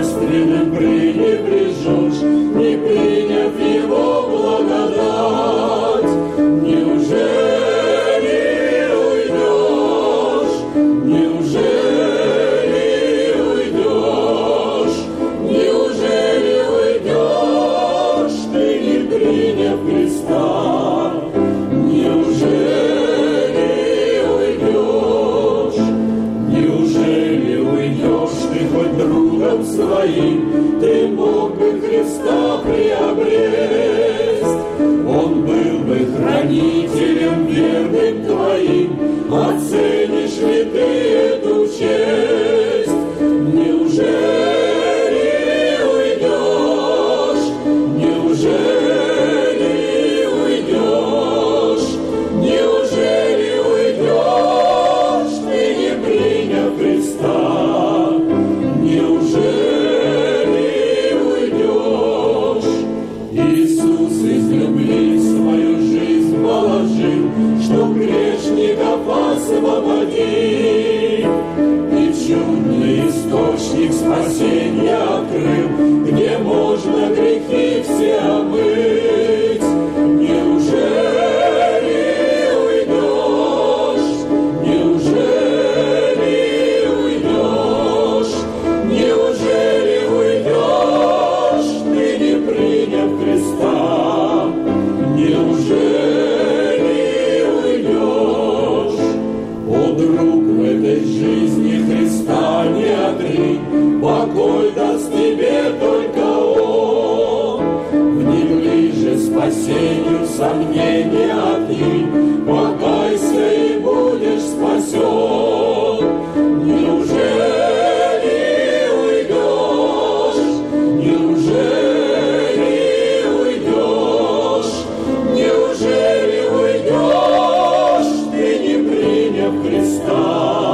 божественным пренебрежешь, не приняв его благодать. Неужели уйдешь? Неужели уйдешь? Неужели уйдешь, ты не приняв Христа? Неужели уйдешь? Неужели уйдешь ты хоть другом своим? Ты мог бы Христа приобресть. Он был бы хранителем верным твоим. Оценишь ли ты эту честь? Неужели уйдешь? Неужели уйдешь? Неужели уйдешь, ты не приняв Христа? Неужели уйдешь? Иисус из любви свою жизнь положил, чтоб грешников освободить. И чудный источник спасения открыл, где можно грехи все омыть. Неужели уйдешь? Неужели уйдешь? Неужели уйдешь, ты не приняв Христа? Неужели уйдешь? О, друг, в этой жизни Христа не отринь, покой даст тебе только Он. Внемли же спасению сомнения отъедь, покайся и будешь спасен. Неужели уйдешь? Неужели уйдешь? Неужели уйдешь, ты не приняв Христа?